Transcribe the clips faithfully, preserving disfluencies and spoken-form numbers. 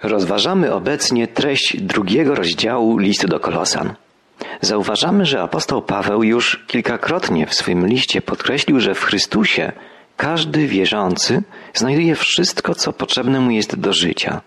Rozważamy obecnie treść drugiego rozdziału listu do Kolosan. Zauważamy, że apostoł Paweł już kilkakrotnie w swym liście podkreślił, że w Chrystusie każdy wierzący znajduje wszystko, co potrzebne mu jest do życia.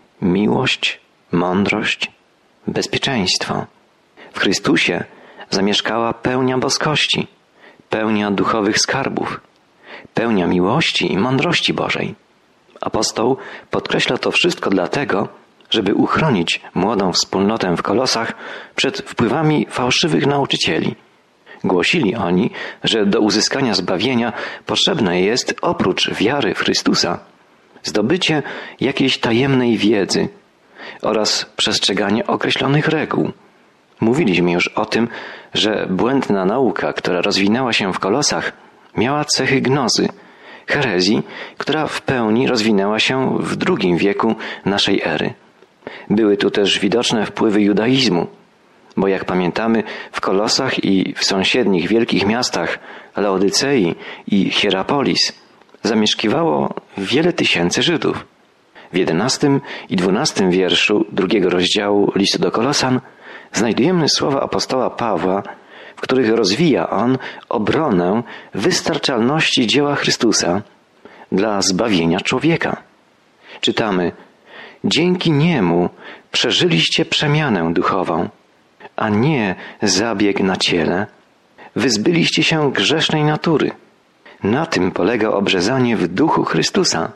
Miłość, mądrość, bezpieczeństwo. W Chrystusie zamieszkała pełnia boskości, pełnia duchowych skarbów, pełnia miłości i mądrości Bożej. Apostoł podkreśla to wszystko dlatego, żeby uchronić młodą wspólnotę w Kolosach przed wpływami fałszywych nauczycieli. Głosili oni, że do uzyskania zbawienia potrzebne jest oprócz wiary w Chrystusa zdobycie jakiejś tajemnej wiedzy oraz przestrzeganie określonych reguł. Mówiliśmy już o tym, że błędna nauka, która rozwinęła się w Kolosach, miała cechy gnozy, herezji, która w pełni rozwinęła się w drugim wieku naszej ery. Były tu też widoczne wpływy judaizmu, bo jak pamiętamy, w Kolosach i w sąsiednich wielkich miastach Laodycei i Hierapolis zamieszkiwało wiele tysięcy Żydów. W jedenastym i dwunastym wierszu drugiego rozdziału listu do Kolosan znajdujemy słowa apostoła Pawła, w których rozwija on obronę wystarczalności dzieła Chrystusa dla zbawienia człowieka. Czytamy: dzięki niemu przeżyliście przemianę duchową, a nie zabieg na ciele. Wyzbyliście się grzesznej natury. Na tym polega obrzezanie w duchu Chrystusa.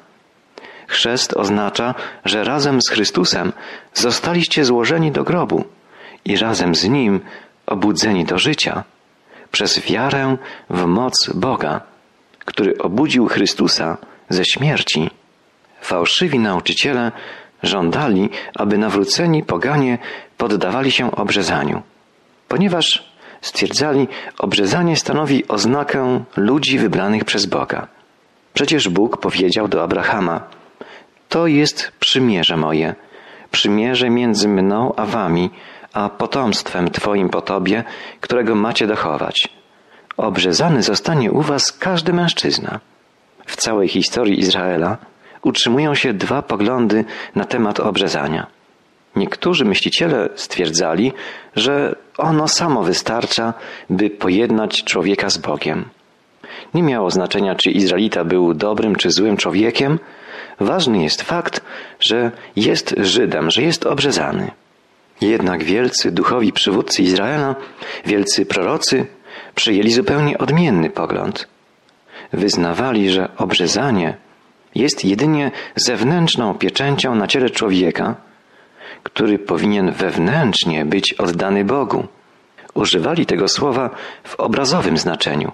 Chrzest oznacza, że razem z Chrystusem zostaliście złożeni do grobu i razem z Nim obudzeni do życia przez wiarę w moc Boga, który obudził Chrystusa ze śmierci. Fałszywi nauczyciele żądali, aby nawróceni poganie poddawali się obrzezaniu, ponieważ stwierdzali, obrzezanie stanowi oznakę ludzi wybranych przez Boga. Przecież Bóg powiedział do Abrahama: to jest przymierze moje, przymierze między mną a wami, a potomstwem twoim po tobie, którego macie dochować. Obrzezany zostanie u was każdy mężczyzna. W całej historii Izraela utrzymują się dwa poglądy na temat obrzezania. Niektórzy myśliciele stwierdzali, że ono samo wystarcza, by pojednać człowieka z Bogiem. Nie miało znaczenia, czy Izraelita był dobrym czy złym człowiekiem. Ważny jest fakt, że jest Żydem, że jest obrzezany. Jednak wielcy duchowi przywódcy Izraela, wielcy prorocy, przyjęli zupełnie odmienny pogląd. Wyznawali, że obrzezanie jest jedynie zewnętrzną pieczęcią na ciele człowieka, który powinien wewnętrznie być oddany Bogu. Używali tego słowa w obrazowym znaczeniu.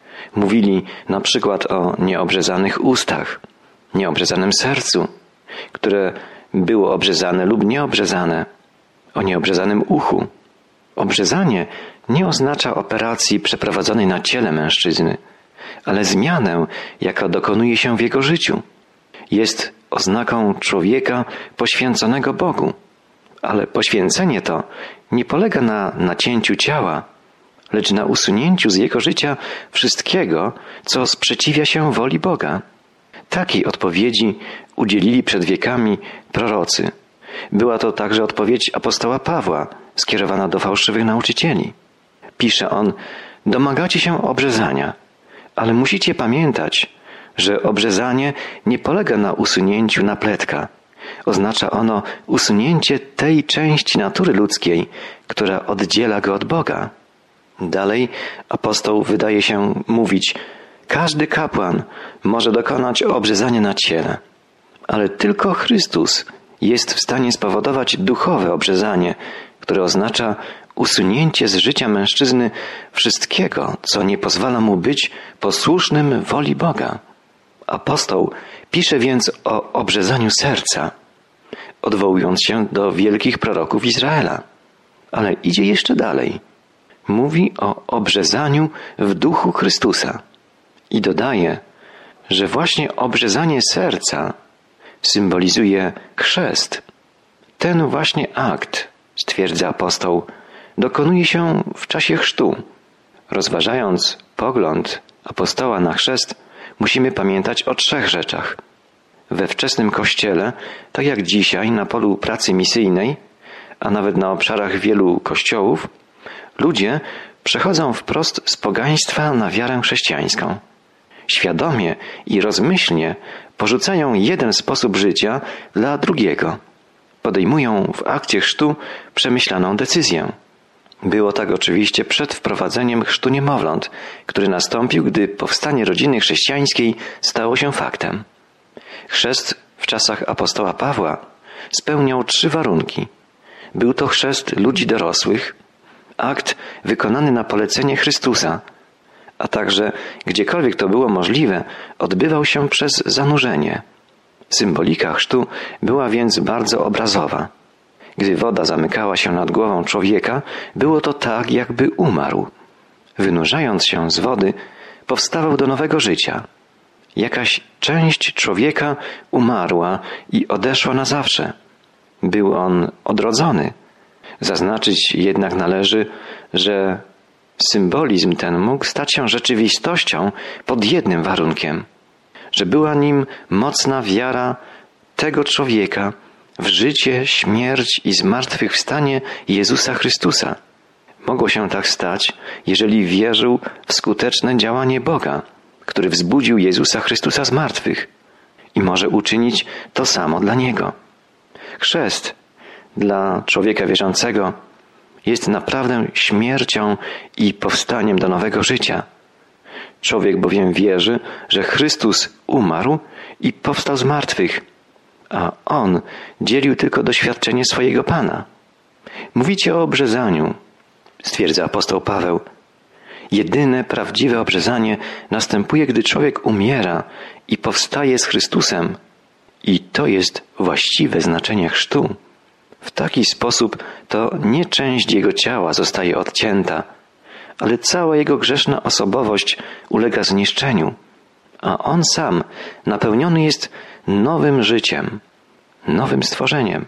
Mówili na przykład o nieobrzezanych ustach, nieobrzezanym sercu, które było obrzezane lub nieobrzezane, o nieobrzezanym uchu. Obrzezanie nie oznacza operacji przeprowadzonej na ciele mężczyzny, ale zmianę, jaka dokonuje się w jego życiu. Jest oznaką człowieka poświęconego Bogu. Ale poświęcenie to nie polega na nacięciu ciała, lecz na usunięciu z jego życia wszystkiego, co sprzeciwia się woli Boga. Takiej odpowiedzi udzielili przed wiekami prorocy. Była to także odpowiedź apostoła Pawła, skierowana do fałszywych nauczycieli. Pisze on: domagacie się obrzezania, ale musicie pamiętać, że obrzezanie nie polega na usunięciu napletka. Oznacza ono usunięcie tej części natury ludzkiej, która oddziela go od Boga. Dalej apostoł wydaje się mówić: każdy kapłan może dokonać obrzezania na ciele, ale tylko Chrystus jest w stanie spowodować duchowe obrzezanie, które oznacza usunięcie z życia mężczyzny wszystkiego, co nie pozwala mu być posłusznym woli Boga. Apostoł pisze więc o obrzezaniu serca, odwołując się do wielkich proroków Izraela. Ale idzie jeszcze dalej. Mówi o obrzezaniu w duchu Chrystusa i dodaje, że właśnie obrzezanie serca symbolizuje chrzest. Ten właśnie akt, stwierdza apostoł, dokonuje się w czasie chrztu. Rozważając pogląd apostoła na chrzest, musimy pamiętać o trzech rzeczach. We wczesnym Kościele, tak jak dzisiaj na polu pracy misyjnej, a nawet na obszarach wielu kościołów, ludzie przechodzą wprost z pogaństwa na wiarę chrześcijańską. Świadomie i rozmyślnie porzucają jeden sposób życia dla drugiego. Podejmują w akcie chrztu przemyślaną decyzję. Było tak oczywiście przed wprowadzeniem chrztu niemowląt, który nastąpił, gdy powstanie rodziny chrześcijańskiej stało się faktem. Chrzest w czasach apostoła Pawła spełniał trzy warunki. Był to chrzest ludzi dorosłych, akt wykonany na polecenie Chrystusa, a także, gdziekolwiek to było możliwe, odbywał się przez zanurzenie. Symbolika chrztu była więc bardzo obrazowa. Gdy woda zamykała się nad głową człowieka, było to tak, jakby umarł. Wynurzając się z wody, powstawał do nowego życia. Jakaś część człowieka umarła i odeszła na zawsze. Był on odrodzony. Zaznaczyć jednak należy, że symbolizm ten mógł stać się rzeczywistością pod jednym warunkiem, że była nim mocna wiara tego człowieka w życie, śmierć i zmartwychwstanie Jezusa Chrystusa. Mogło się tak stać, jeżeli wierzył w skuteczne działanie Boga, który wzbudził Jezusa Chrystusa z martwych i może uczynić to samo dla Niego. Chrzest dla człowieka wierzącego jest naprawdę śmiercią i powstaniem do nowego życia. Człowiek bowiem wierzy, że Chrystus umarł i powstał z martwych, a On dzielił tylko doświadczenie swojego Pana. Mówicie o obrzezaniu, stwierdza apostoł Paweł. Jedyne prawdziwe obrzezanie następuje, gdy człowiek umiera i powstaje z Chrystusem. I to jest właściwe znaczenie chrztu. W taki sposób to nie część jego ciała zostaje odcięta, ale cała jego grzeszna osobowość ulega zniszczeniu, a on sam napełniony jest nowym życiem, nowym stworzeniem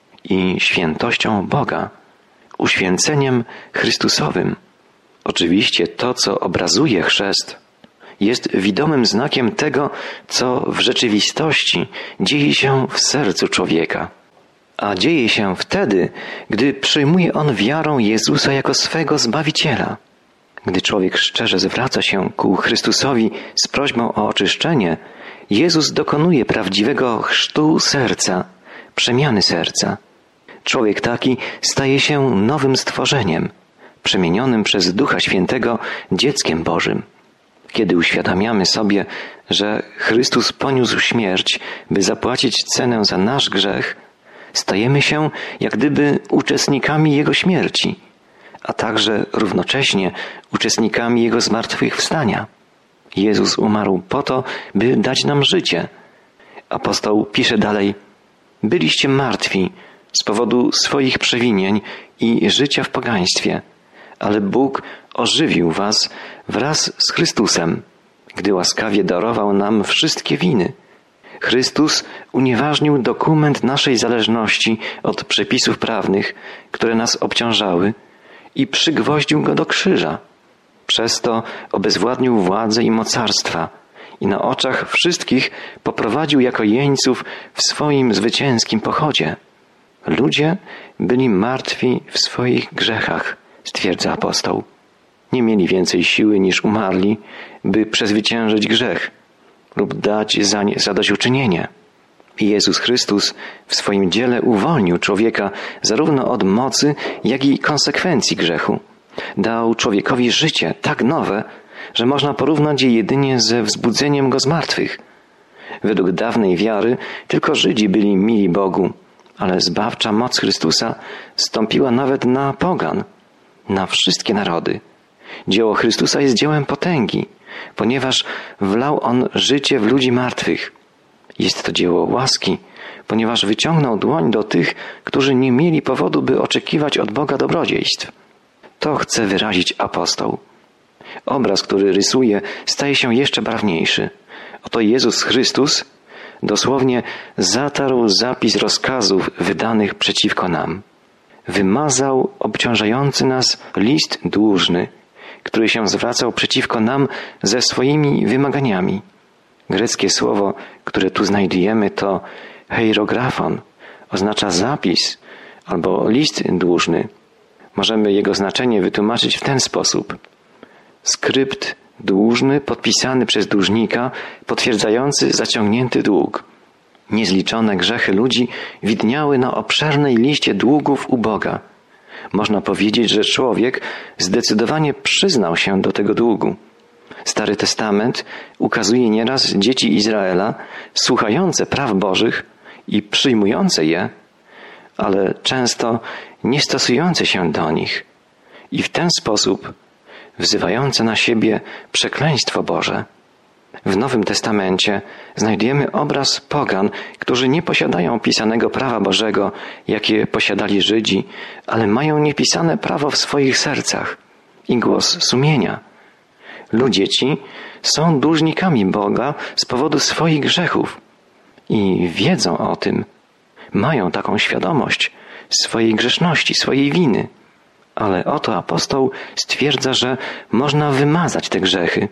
i świętością Boga, uświęceniem Chrystusowym. Oczywiście to, co obrazuje chrzest, jest widomym znakiem tego, co w rzeczywistości dzieje się w sercu człowieka. A dzieje się wtedy, gdy przyjmuje on wiarą Jezusa jako swego Zbawiciela. Gdy człowiek szczerze zwraca się ku Chrystusowi z prośbą o oczyszczenie, Jezus dokonuje prawdziwego chrztu serca, przemiany serca. Człowiek taki staje się nowym stworzeniem, przemienionym przez Ducha Świętego dzieckiem Bożym. Kiedy uświadamiamy sobie, że Chrystus poniósł śmierć, by zapłacić cenę za nasz grzech, stajemy się jak gdyby uczestnikami Jego śmierci, a także równocześnie uczestnikami Jego zmartwychwstania. Jezus umarł po to, by dać nam życie. Apostoł pisze dalej: byliście martwi z powodu swoich przewinień i życia w pogaństwie, ale Bóg ożywił was wraz z Chrystusem, gdy łaskawie darował nam wszystkie winy. Chrystus unieważnił dokument naszej zależności od przepisów prawnych, które nas obciążały, i przygwoździł go do krzyża. Przez to obezwładnił władzę i mocarstwa i na oczach wszystkich poprowadził jako jeńców w swoim zwycięskim pochodzie. Ludzie byli martwi w swoich grzechach, stwierdza apostoł. Nie mieli więcej siły niż umarli, by przezwyciężyć grzech lub dać za nie zadośćuczynienie. Jezus Chrystus w swoim dziele uwolnił człowieka zarówno od mocy, jak i konsekwencji grzechu. Dał człowiekowi życie tak nowe, że można porównać je jedynie ze wzbudzeniem go z martwych. Według dawnej wiary tylko Żydzi byli mili Bogu, ale zbawcza moc Chrystusa stąpiła nawet na pogan, na wszystkie narody. Dzieło Chrystusa jest dziełem potęgi, ponieważ wlał On życie w ludzi martwych. Jest to dzieło łaski, ponieważ wyciągnął dłoń do tych, którzy nie mieli powodu, by oczekiwać od Boga dobrodziejstw. To chce wyrazić apostoł. Obraz, który rysuje, staje się jeszcze barwniejszy. Oto Jezus Chrystus dosłownie zatarł zapis rozkazów wydanych przeciwko nam. Wymazał obciążający nas list dłużny, który się zwracał przeciwko nam ze swoimi wymaganiami. Greckie słowo, które tu znajdujemy, to heirografon. Oznacza zapis albo list dłużny. Możemy jego znaczenie wytłumaczyć w ten sposób. Skrypt dłużny podpisany przez dłużnika, potwierdzający zaciągnięty dług. Niezliczone grzechy ludzi widniały na obszernej liście długów u Boga. Można powiedzieć, że człowiek zdecydowanie przyznał się do tego długu. Stary Testament ukazuje nieraz dzieci Izraela słuchające praw Bożych i przyjmujące je, ale często nie stosujące się do nich i w ten sposób wzywające na siebie przekleństwo Boże. W Nowym Testamencie znajdujemy obraz pogan, którzy nie posiadają pisanego prawa Bożego, jakie posiadali Żydzi, ale mają niepisane prawo w swoich sercach i głos sumienia. Ludzie ci są dłużnikami Boga z powodu swoich grzechów i wiedzą o tym, mają taką świadomość swojej grzeszności, swojej winy. Ale oto apostoł stwierdza, że można wymazać te grzechy.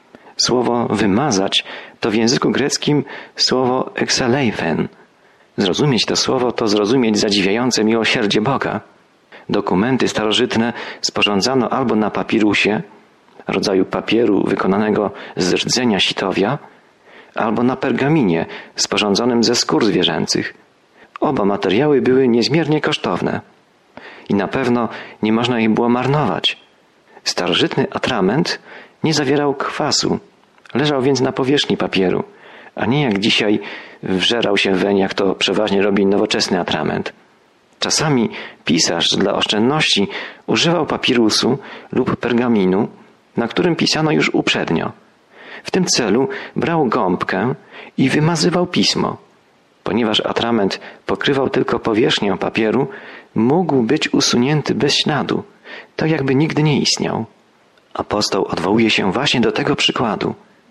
Słowo wymazać to w języku greckim słowo exaleifen. Zrozumieć to słowo to zrozumieć zadziwiające miłosierdzie Boga. Dokumenty starożytne sporządzano albo na papirusie, rodzaju papieru wykonanego z rdzenia sitowia, albo na pergaminie sporządzonym ze skór zwierzęcych. Oba materiały były niezmiernie kosztowne i na pewno nie można ich było marnować. Starożytny atrament nie zawierał kwasu, leżał więc na powierzchni papieru, a nie jak dzisiaj wżerał się weń, jak to przeważnie robi nowoczesny atrament. Czasami pisarz dla oszczędności używał papirusu lub pergaminu, na którym pisano już uprzednio. W tym celu brał gąbkę i wymazywał pismo. Ponieważ atrament pokrywał tylko powierzchnię papieru, mógł być usunięty bez śladu, tak jakby nigdy nie istniał. Apostoł odwołuje się właśnie do tego przykładu.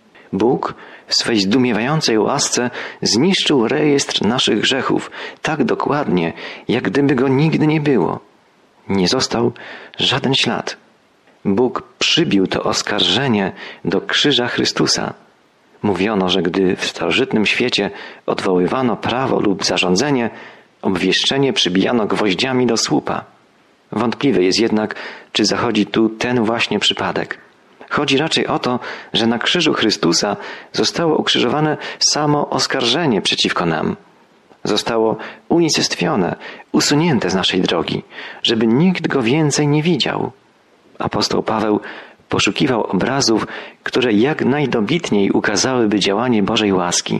Bóg w swej zdumiewającej łasce zniszczył rejestr naszych grzechów tak dokładnie, jak gdyby go nigdy nie było. Nie został żaden ślad. Bóg przybił to oskarżenie do krzyża Chrystusa. Mówiono, że gdy w starożytnym świecie odwoływano prawo lub zarządzenie, obwieszczenie przybijano gwoździami do słupa. Wątpliwe jest jednak, czy zachodzi tu ten właśnie przypadek. Chodzi raczej o to, że na krzyżu Chrystusa zostało ukrzyżowane samo oskarżenie przeciwko nam. Zostało unicestwione, usunięte z naszej drogi, żeby nikt go więcej nie widział. Apostoł Paweł poszukiwał obrazów, które jak najdobitniej ukazałyby działanie Bożej łaski.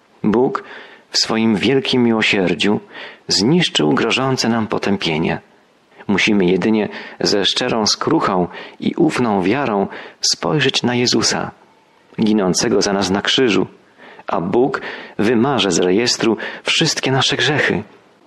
Bóg w swoim wielkim miłosierdziu zniszczył grożące nam potępienie. Musimy jedynie ze szczerą skruchą i ufną wiarą spojrzeć na Jezusa, ginącego za nas na krzyżu, a Bóg wymarze z rejestru wszystkie nasze grzechy.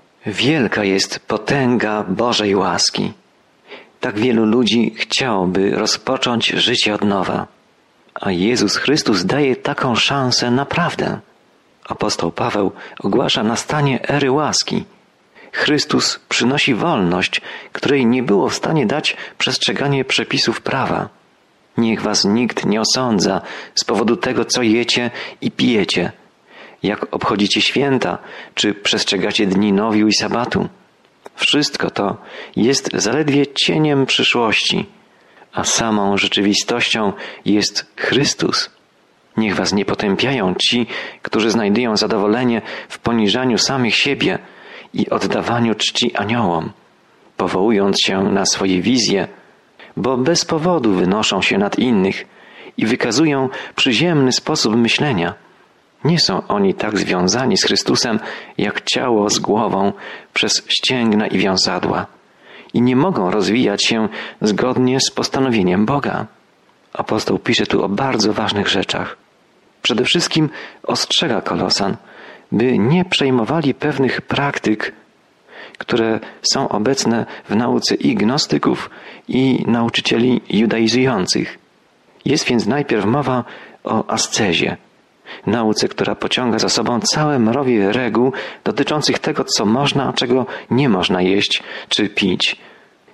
Wielka jest potęga Bożej łaski. Tak wielu ludzi chciałoby rozpocząć życie od nowa, a Jezus Chrystus daje taką szansę naprawdę. Apostoł Paweł ogłasza nastanie ery łaski. Chrystus przynosi wolność, której nie było w stanie dać przestrzeganie przepisów prawa. Niech was nikt nie osądza z powodu tego, co jecie i pijecie, jak obchodzicie święta, czy przestrzegacie dni nowiu i sabatu. Wszystko to jest zaledwie cieniem przyszłości, a samą rzeczywistością jest Chrystus. Niech was nie potępiają ci, którzy znajdują zadowolenie w poniżaniu samych siebie i oddawaniu czci aniołom, powołując się na swoje wizje, bo bez powodu wynoszą się nad innych i wykazują przyziemny sposób myślenia. Nie są oni tak związani z Chrystusem, jak ciało z głową przez ścięgna i wiązadła i nie mogą rozwijać się zgodnie z postanowieniem Boga. Apostoł pisze tu o bardzo ważnych rzeczach. Przede wszystkim ostrzega Kolosan, by nie przejmowali pewnych praktyk, które są obecne w nauce i gnostyków, i nauczycieli judaizujących. Jest więc najpierw mowa o ascezie, nauce, która pociąga za sobą całe mrowie reguł dotyczących tego, co można, a czego nie można jeść czy pić.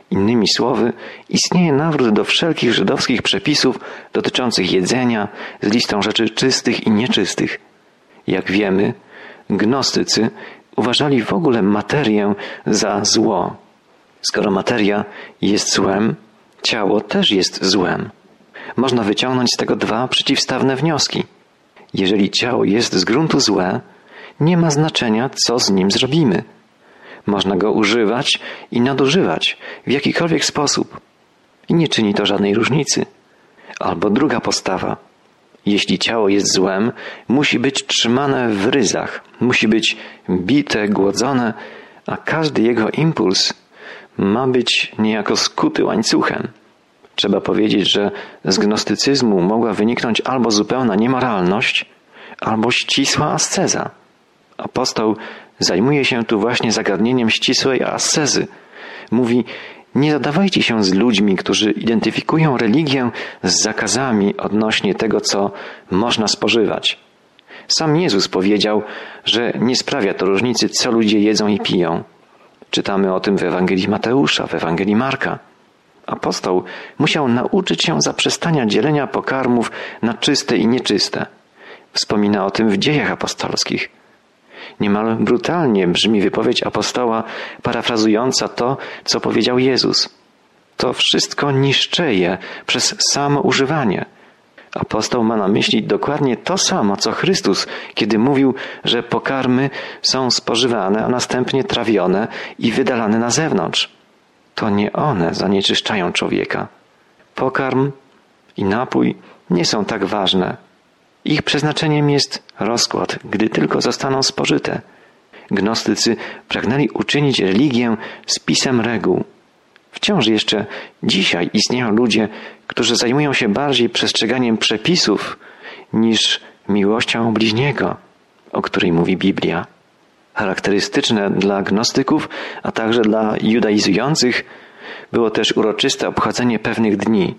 Innymi słowy, istnieje nawrót do wszelkich żydowskich przepisów dotyczących jedzenia z listą rzeczy czystych i nieczystych. Jak wiemy, gnostycy uważali w ogóle materię za zło. Skoro materia jest złem, ciało też jest złem. Można wyciągnąć z tego dwa przeciwstawne wnioski. Jeżeli ciało jest z gruntu złe, nie ma znaczenia, co z nim zrobimy. Można go używać i nadużywać w jakikolwiek sposób. I nie czyni to żadnej różnicy. Albo druga postawa. Jeśli ciało jest złem, musi być trzymane w ryzach, musi być bite, głodzone, a każdy jego impuls ma być niejako skuty łańcuchem. Trzeba powiedzieć, że z gnostycyzmu mogła wyniknąć albo zupełna niemoralność, albo ścisła asceza. Apostoł zajmuje się tu właśnie zagadnieniem ścisłej ascezy. Mówi, nie zadawajcie się z ludźmi, którzy identyfikują religię z zakazami odnośnie tego, co można spożywać. Sam Jezus powiedział, że nie sprawia to różnicy, co ludzie jedzą i piją. Czytamy o tym w Ewangelii Mateusza, w Ewangelii Marka. Apostoł musiał nauczyć się zaprzestania dzielenia pokarmów na czyste i nieczyste. Wspomina o tym w Dziejach Apostolskich. Niemal brutalnie brzmi wypowiedź apostoła parafrazująca to, co powiedział Jezus. To wszystko niszczeje przez samo używanie. Apostoł ma na myśli dokładnie to samo, co Chrystus, kiedy mówił, że pokarmy są spożywane, a następnie trawione i wydalane na zewnątrz. To nie one zanieczyszczają człowieka. Pokarm i napój nie są tak ważne. Ich przeznaczeniem jest rozkład, gdy tylko zostaną spożyte. Gnostycy pragnęli uczynić religię spisem reguł. Wciąż jeszcze dzisiaj istnieją ludzie, którzy zajmują się bardziej przestrzeganiem przepisów niż miłością bliźniego, o której mówi Biblia. Charakterystyczne dla gnostyków, a także dla judaizujących było też uroczyste obchodzenie pewnych dni,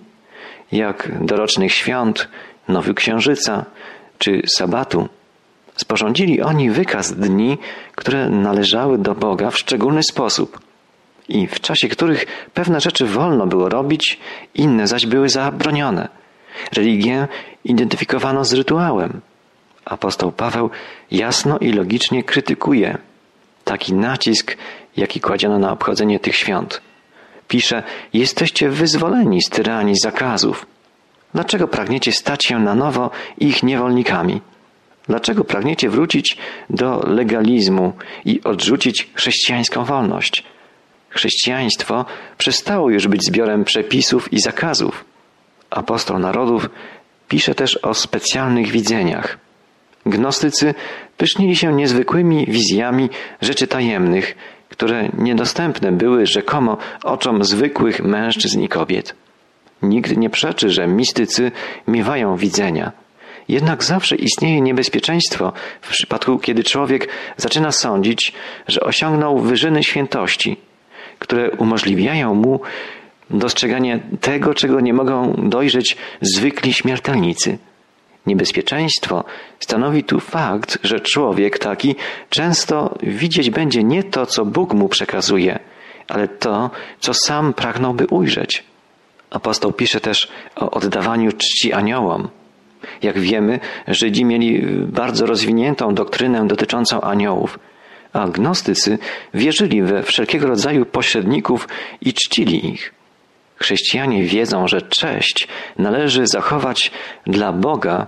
jak dorocznych świąt, Nowy Księżyca czy Sabatu. Sporządzili oni wykaz dni, które należały do Boga w szczególny sposób i w czasie których pewne rzeczy wolno było robić, inne zaś były zabronione. Religię identyfikowano z rytuałem. Apostoł Paweł jasno i logicznie krytykuje taki nacisk, jaki kładziono na obchodzenie tych świąt. Pisze, jesteście wyzwoleni z tyranii zakazów. Dlaczego pragniecie stać się na nowo ich niewolnikami? Dlaczego pragniecie wrócić do legalizmu i odrzucić chrześcijańską wolność? Chrześcijaństwo przestało już być zbiorem przepisów i zakazów. Apostoł narodów pisze też o specjalnych widzeniach. Gnostycy pysznili się niezwykłymi wizjami rzeczy tajemnych, które niedostępne były rzekomo oczom zwykłych mężczyzn i kobiet. Nikt nie przeczy, że mistycy miewają widzenia. Jednak zawsze istnieje niebezpieczeństwo w przypadku, kiedy człowiek zaczyna sądzić, że osiągnął wyżyny świętości, które umożliwiają mu dostrzeganie tego, czego nie mogą dojrzeć zwykli śmiertelnicy. Niebezpieczeństwo stanowi tu fakt, że człowiek taki często widzieć będzie nie to, co Bóg mu przekazuje, ale to, co sam pragnąłby ujrzeć. Apostoł pisze też o oddawaniu czci aniołom. Jak wiemy, Żydzi mieli bardzo rozwiniętą doktrynę dotyczącą aniołów, a gnostycy wierzyli we wszelkiego rodzaju pośredników i czcili ich. Chrześcijanie wiedzą, że cześć należy zachować dla Boga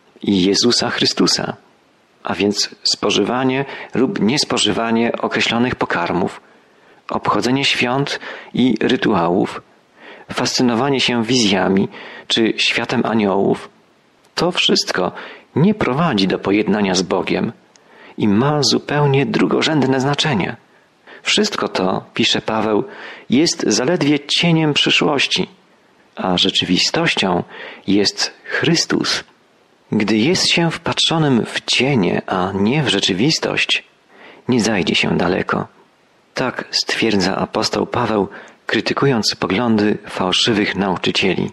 i Jezusa Chrystusa, a więc spożywanie lub niespożywanie określonych pokarmów, obchodzenie świąt i rytuałów, fascynowanie się wizjami czy światem aniołów. To wszystko nie prowadzi do pojednania z Bogiem i ma zupełnie drugorzędne znaczenie. Wszystko to, pisze Paweł, jest zaledwie cieniem przyszłości, a rzeczywistością jest Chrystus. Gdy jest się wpatrzonym w cienie, a nie w rzeczywistość, nie zajdzie się daleko. Tak stwierdza apostoł Paweł, krytykując poglądy fałszywych nauczycieli.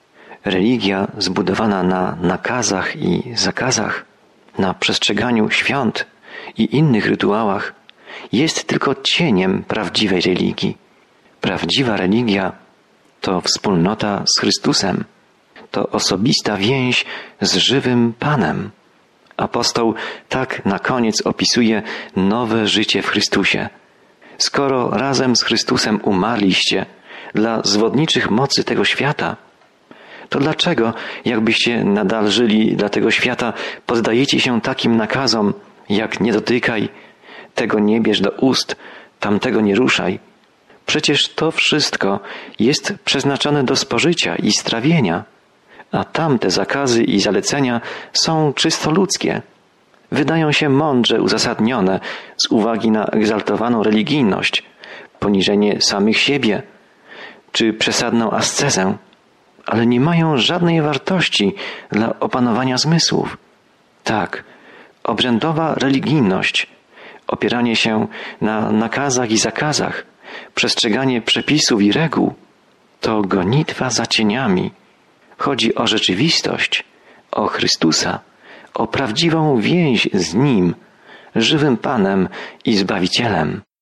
Religia zbudowana na nakazach i zakazach, na przestrzeganiu świąt i innych rytuałach jest tylko cieniem prawdziwej religii. Prawdziwa religia to wspólnota z Chrystusem, to osobista więź z żywym Panem. Apostoł tak na koniec opisuje nowe życie w Chrystusie. Skoro razem z Chrystusem umarliście dla zwodniczych mocy tego świata, to dlaczego, jakbyście nadal żyli dla tego świata, poddajecie się takim nakazom, jak nie dotykaj, tego nie bierz do ust, tamtego nie ruszaj? Przecież to wszystko jest przeznaczone do spożycia i strawienia, a tamte zakazy i zalecenia są czysto ludzkie. Wydają się mądrze uzasadnione z uwagi na egzaltowaną religijność, poniżenie samych siebie czy przesadną ascezę, ale nie mają żadnej wartości dla opanowania zmysłów. Tak, obrzędowa religijność, opieranie się na nakazach i zakazach, przestrzeganie przepisów i reguł, to gonitwa za cieniami. Chodzi o rzeczywistość, o Chrystusa, o prawdziwą więź z Nim, żywym Panem i Zbawicielem.